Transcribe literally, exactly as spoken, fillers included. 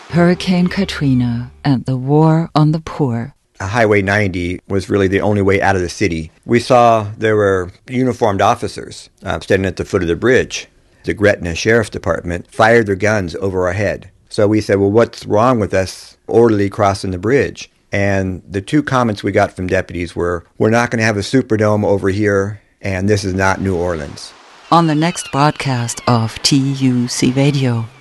Hurricane Katrina and the War on the Poor. Highway ninety was really the only way out of the city. We saw there were uniformed officers uh, standing at the foot of the bridge. The Gretna Sheriff's Department fired their guns over our head. So we said, well, what's wrong with us orderly crossing the bridge? And the two comments we got from deputies were, we're not going to have a Superdome over here, and this is not New Orleans. On the next broadcast of T U C Radio.